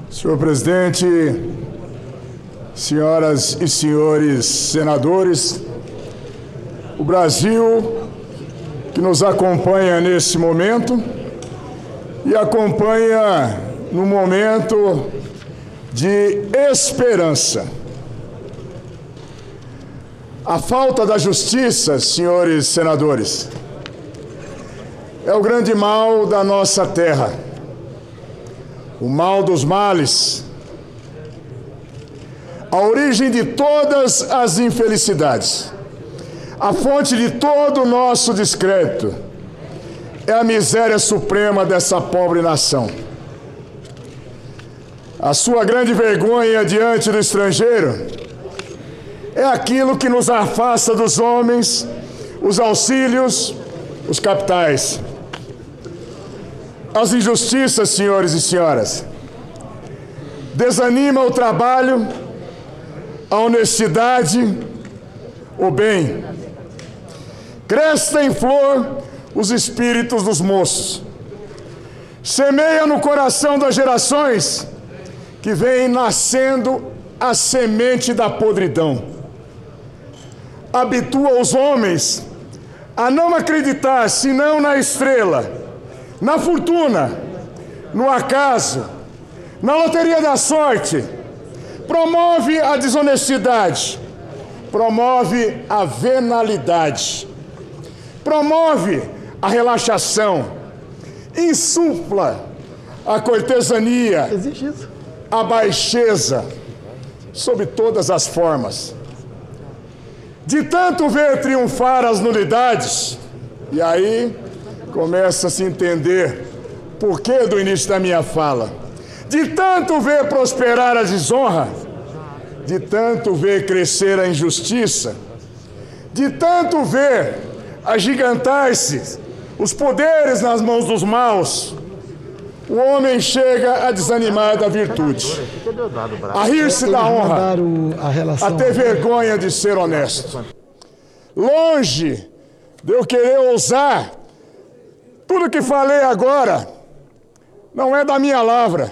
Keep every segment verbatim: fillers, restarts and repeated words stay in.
Senhor presidente, senhoras e senhores senadores, o Brasil que nos acompanha nesse momento e acompanha no momento de esperança. A falta da justiça, senhores senadores, é o grande mal da nossa terra. O mal dos males, a origem de todas as infelicidades, a fonte de todo o nosso descrédito, é a miséria suprema dessa pobre nação. A sua grande vergonha diante do estrangeiro é aquilo que nos afasta dos homens, os auxílios, os capitais. As injustiças, senhores e senhoras, desanima o trabalho, a honestidade, o bem. Cresce em flor os espíritos dos moços. Semeia no coração das gerações que vem nascendo a semente da podridão. Habitua os homens a não acreditar senão na estrela, na fortuna, no acaso, na loteria da sorte. Promove a desonestidade, promove a venalidade, promove a relaxação, insufla a cortesania, a baixeza, sob todas as formas. De tanto ver triunfar as nulidades, e aí começa a se entender por que do início da minha fala. De tanto ver prosperar a desonra, de tanto ver crescer a injustiça, de tanto ver agigantar-se os poderes nas mãos dos maus, o homem chega a desanimar da virtude, a rir-se da honra, a ter vergonha de ser honesto. Longe de eu querer ousar, tudo que falei agora não é da minha lavra,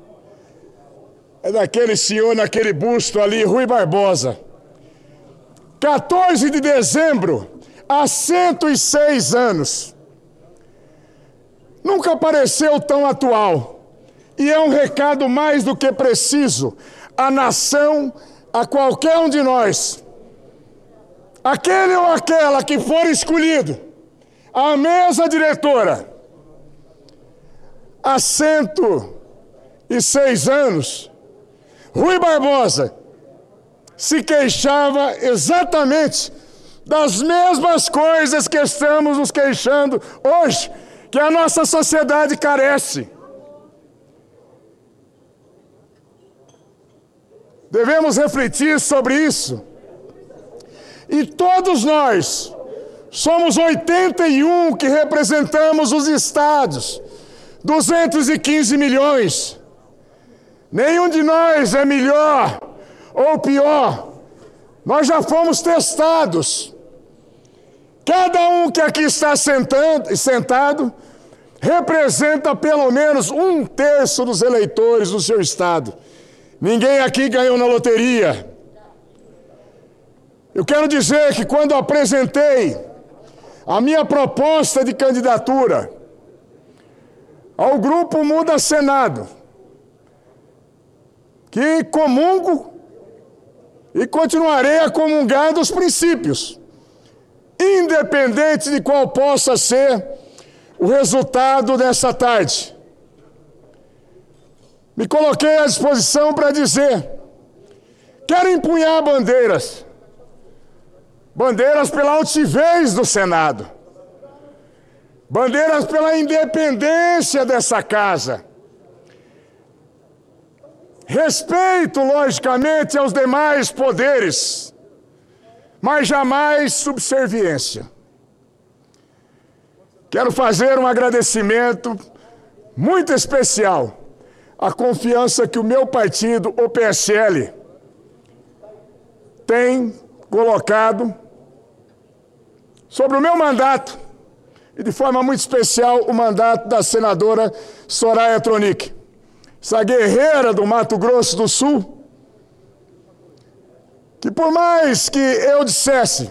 é daquele senhor naquele busto ali, Rui Barbosa. quatorze de dezembro, há cento e seis anos. Nunca pareceu tão atual. E é um recado mais do que preciso à nação, a qualquer um de nós. Aquele ou aquela que for escolhido a mesa diretora, há cento e seis anos, Rui Barbosa se queixava exatamente das mesmas coisas que estamos nos queixando hoje, que a nossa sociedade carece. Devemos refletir sobre isso. E todos nós somos oitenta e um que representamos os estados, duzentos e quinze milhões. Nenhum de nós é melhor ou pior. Nós já fomos testados. Cada um que aqui está sentando, sentado representa pelo menos um terço dos eleitores do seu estado. Ninguém aqui ganhou na loteria. Eu quero dizer que quando apresentei a minha proposta de candidatura ao Grupo Muda Senado, que comungo e continuarei a comungar dos princípios, independente de qual possa ser o resultado dessa tarde. Me coloquei à disposição para dizer: quero empunhar bandeiras, bandeiras pela altivez do Senado, bandeiras pela independência dessa casa, respeito, logicamente, aos demais poderes, mas jamais subserviência. Quero fazer um agradecimento muito especial à confiança que o meu partido, o P S L, tem colocado sobre o meu mandato, e de forma muito especial o mandato da senadora Soraya Tronic. essa guerreira do Mato Grosso do Sul, que por mais que eu dissesse,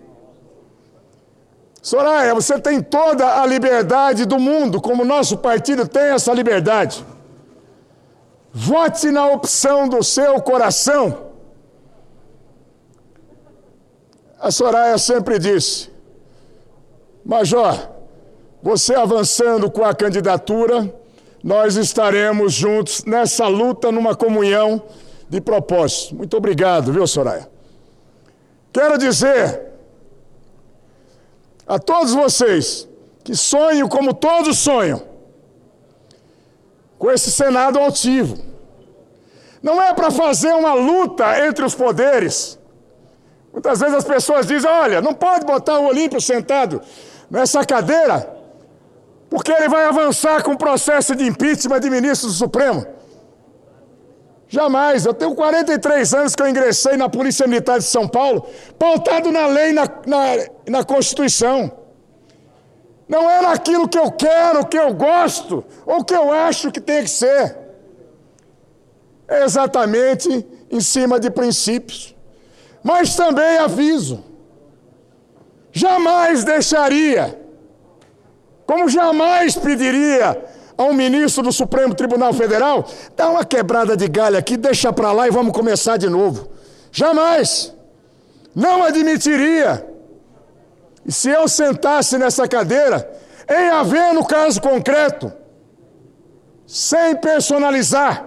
Soraya, você tem toda a liberdade do mundo, como o nosso partido tem essa liberdade. Vote na opção do seu coração. A Soraya sempre disse, Major, você avançando com a candidatura, nós estaremos juntos nessa luta, numa comunhão de propósitos. Muito obrigado, viu, Soraya? Quero dizer a todos vocês que sonham como todos sonham, com esse Senado altivo. Não é para fazer uma luta entre os poderes. Muitas vezes as pessoas dizem, olha, não pode botar o Olímpio sentado nessa cadeira, porque ele vai avançar com o processo de impeachment de ministro do Supremo. Jamais. Eu tenho quarenta e três anos que eu ingressei na Polícia Militar de São Paulo, pautado na lei, na, na, na Constituição. Não é naquilo que eu quero, que eu gosto, ou que eu acho que tem que ser. É exatamente em cima de princípios. Mas também aviso, jamais deixaria, como jamais pediria a um ministro do Supremo Tribunal Federal, dá uma quebrada de galho aqui, deixa para lá e vamos começar de novo. Jamais. Não admitiria. E se eu sentasse nessa cadeira, em havendo caso concreto, sem personalizar,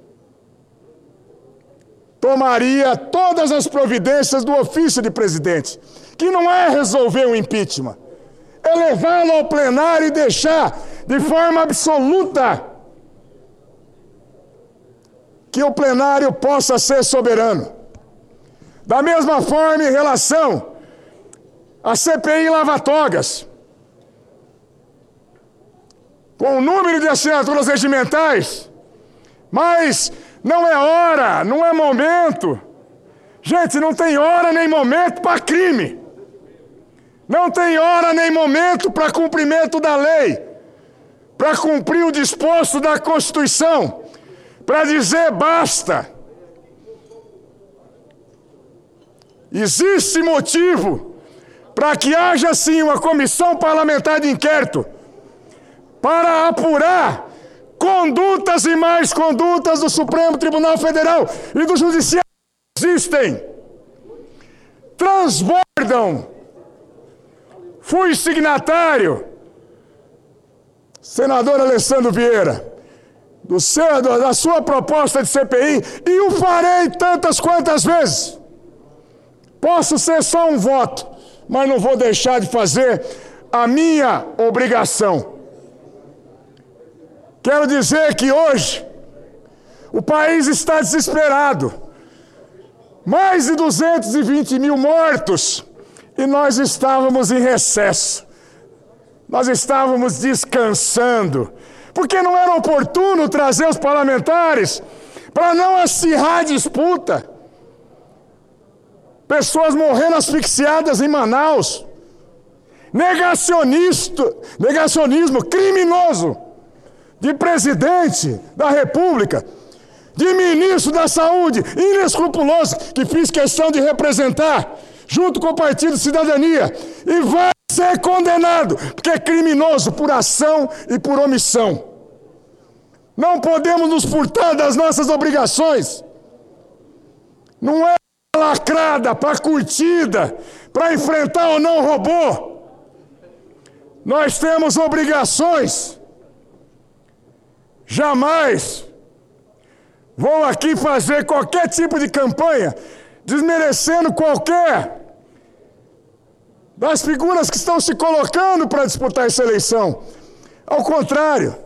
tomaria todas as providências do ofício de presidente, que não é resolver o impeachment, é levá-lo ao plenário e deixar de forma absoluta que o plenário possa ser soberano. Da mesma forma, em relação à C P I lava-togas, com o número de assinaturas regimentais, mas não é hora, não é momento. Gente, não tem hora nem momento para crime. Não tem hora nem momento para cumprimento da lei, para cumprir o disposto da Constituição, para dizer basta. Existe motivo para que haja sim uma comissão parlamentar de inquérito para apurar condutas e mais condutas do Supremo Tribunal Federal e do Judiciário que existem, transbordam. Fui signatário, senador Alessandro Vieira, do seu, da sua proposta de C P I, e o farei tantas quantas vezes. Posso ser só um voto, mas não vou deixar de fazer a minha obrigação. Quero dizer que hoje o país está desesperado. Mais de duzentos e vinte mil mortos e nós estávamos em recesso. Nós estávamos descansando, porque não era oportuno trazer os parlamentares para não acirrar a disputa. Pessoas morrendo asfixiadas em Manaus. Negacionista, negacionismo criminoso de presidente da República, de ministro da Saúde, inescrupuloso, que fiz questão de representar, junto com o Partido Cidadania, e vai ser condenado, porque é criminoso por ação e por omissão. Não podemos nos furtar das nossas obrigações. Não é lacrada para curtida, para enfrentar ou não robô. Nós temos obrigações. Jamais vou aqui fazer qualquer tipo de campanha desmerecendo qualquer das figuras que estão se colocando para disputar essa eleição. Ao contrário,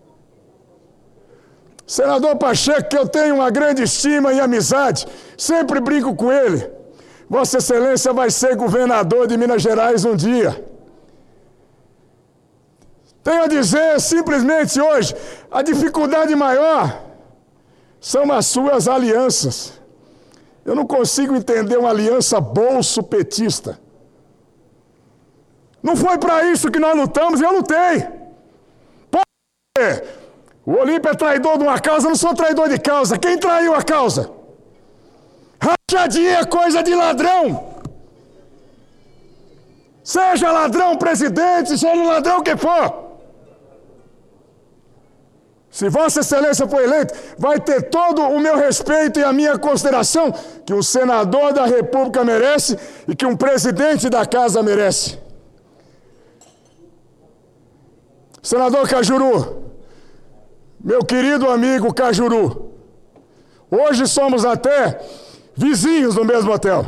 senador Pacheco, que eu tenho uma grande estima e amizade, sempre brinco com ele. Vossa Excelência vai ser governador de Minas Gerais um dia. Tenho a dizer, simplesmente hoje, a dificuldade maior são as suas alianças. Eu não consigo entender uma aliança bolso-petista. Não foi para isso que nós lutamos, e eu lutei. Pode ser O Olímpio é traidor de uma causa, eu não sou traidor de causa. Quem traiu a causa? Rachadinha é coisa de ladrão. Seja ladrão presidente, seja ladrão que for. Se Vossa Excelência for eleito, vai ter todo o meu respeito e a minha consideração que um senador da República merece e que um presidente da Casa merece. Senador Cajuru, meu querido amigo Cajuru, hoje somos até vizinhos no mesmo hotel.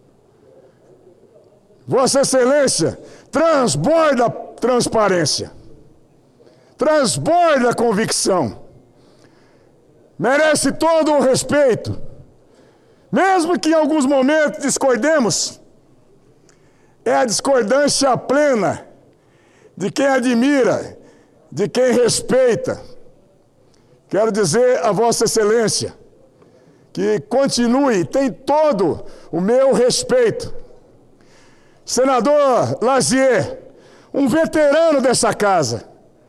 Vossa Excelência transborda transparência, transborda convicção, merece todo o respeito, mesmo que em alguns momentos discordemos, é a discordância plena de quem admira, de quem respeita. Quero dizer a Vossa Excelência que continue, tem todo o meu respeito. Senador Lazier, um veterano dessa casa,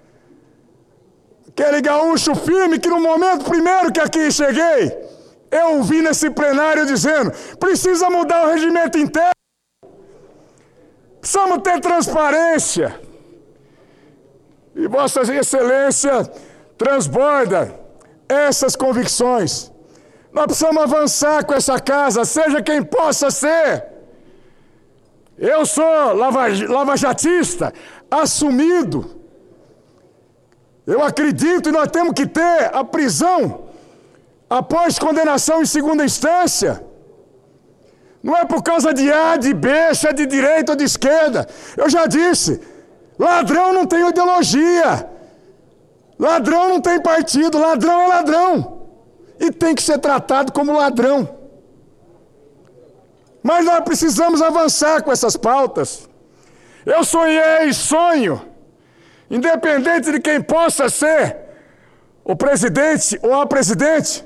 aquele gaúcho firme que no momento primeiro que aqui cheguei, eu vi nesse plenário dizendo, precisa mudar o regimento interno, precisamos ter transparência. E Vossa Excelência transborda essas convicções. Nós precisamos avançar com essa casa, seja quem possa ser. Eu sou lava, lavajatista, assumido. Eu acredito e nós temos que ter a prisão após condenação em segunda instância. Não é por causa de A, de B, se é de direita ou de esquerda. Eu já disse, ladrão não tem ideologia. Ladrão não tem partido, ladrão é ladrão. E tem que ser tratado como ladrão. Mas nós precisamos avançar com essas pautas. Eu sonhei, sonho, independente de quem possa ser o presidente ou a presidente,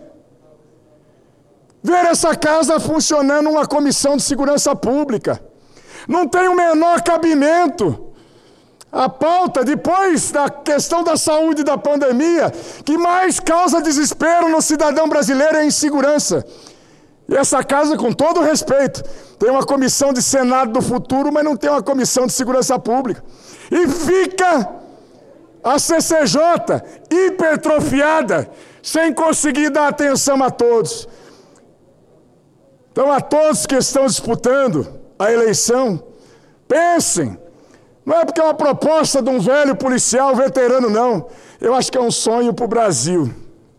ver essa casa funcionando uma comissão de segurança pública. Não tem o menor cabimento. A pauta, depois da questão da saúde e da pandemia, que mais causa desespero no cidadão brasileiro é a insegurança. E essa casa, com todo respeito, tem uma comissão de Senado do futuro, mas não tem uma comissão de segurança pública. E fica a C C J hipertrofiada, sem conseguir dar atenção a todos. Então, a todos que estão disputando a eleição, pensem. Não é porque é uma proposta de um velho policial veterano, não. Eu acho que é um sonho para o Brasil.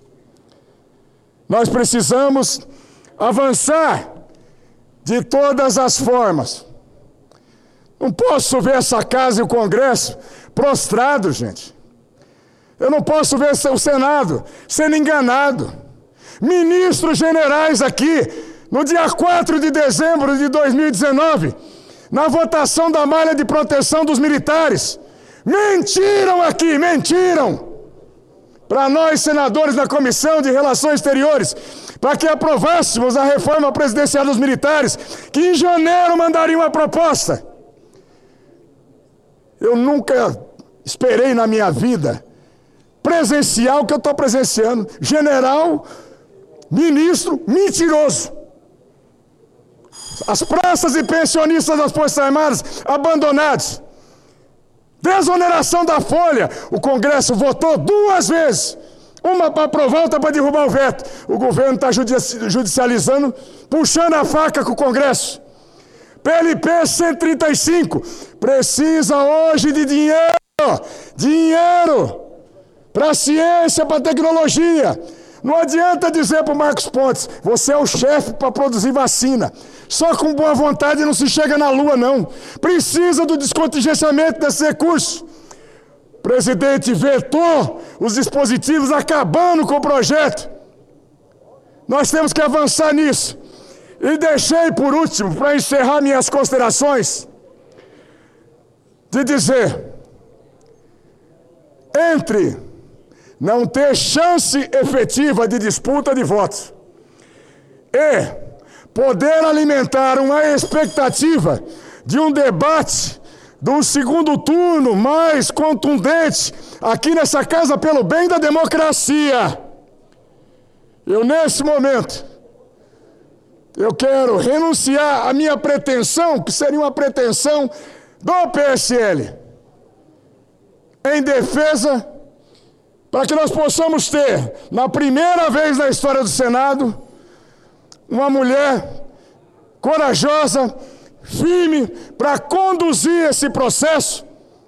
Nós precisamos avançar de todas as formas. Não posso ver essa casa e o Congresso prostrados, gente. Eu não posso ver o Senado sendo enganado. Ministros generais aqui, no dia quatro de dezembro de dois mil e dezenove, na votação da malha de proteção dos militares, mentiram aqui, mentiram. Para nós, senadores da Comissão de Relações Exteriores, para que aprovássemos a reforma presidencial dos militares, que em janeiro mandariam uma proposta. Eu nunca esperei na minha vida presenciar o que eu estou presenciando. General, ministro, mentiroso. As praças e pensionistas das Forças Armadas abandonados. Desoneração da folha. O Congresso votou duas vezes. Uma para aprovar, outra para derrubar o veto. O governo está judicializando, puxando a faca com o Congresso. P L P cento e trinta e cinco. Precisa hoje de dinheiro. Dinheiro. Para a ciência, para a tecnologia. Não adianta dizer para o Marcos Pontes, você é o chefe para produzir vacina. Só com boa vontade não se chega na lua, não. Precisa do descontingenciamento desse recurso. O presidente vetou os dispositivos acabando com o projeto. Nós temos que avançar nisso. E deixei por último, para encerrar minhas considerações, de dizer, entre não ter chance efetiva de disputa de votos e poder alimentar uma expectativa de um debate do segundo turno mais contundente aqui nessa casa pelo bem da democracia. Eu, nesse momento, eu quero renunciar à minha pretensão, que seria uma pretensão do P S L, em defesa, para que nós possamos ter, na primeira vez na história do Senado, uma mulher corajosa, firme, para conduzir esse processo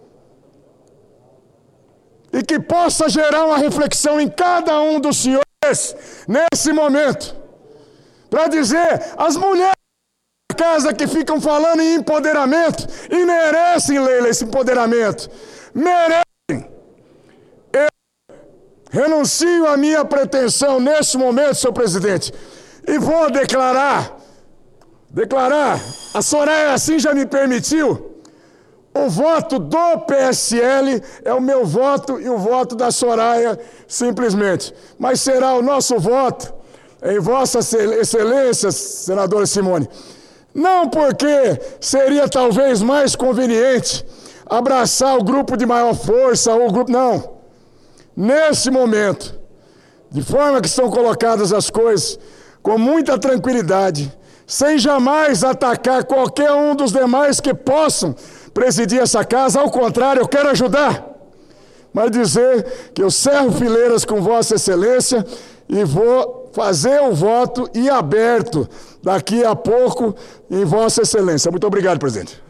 e que possa gerar uma reflexão em cada um dos senhores nesse momento, para dizer, as mulheres da casa que ficam falando em empoderamento, e merecem, Leila, esse empoderamento, merecem. Eu renuncio à minha pretensão nesse momento, senhor presidente, e vou declarar, declarar, a Soraya assim já me permitiu, o voto do P S L é o meu voto e o voto da Soraya, simplesmente. Mas será o nosso voto em Vossa Excelência, senadora Simone, não porque seria talvez mais conveniente abraçar o grupo de maior força ou o grupo, não. Nesse momento, de forma que estão colocadas as coisas, com muita tranquilidade, sem jamais atacar qualquer um dos demais que possam presidir essa casa, ao contrário, eu quero ajudar, mas dizer que eu cerro fileiras com Vossa Excelência e vou fazer o voto e aberto daqui a pouco em Vossa Excelência. Muito obrigado, presidente.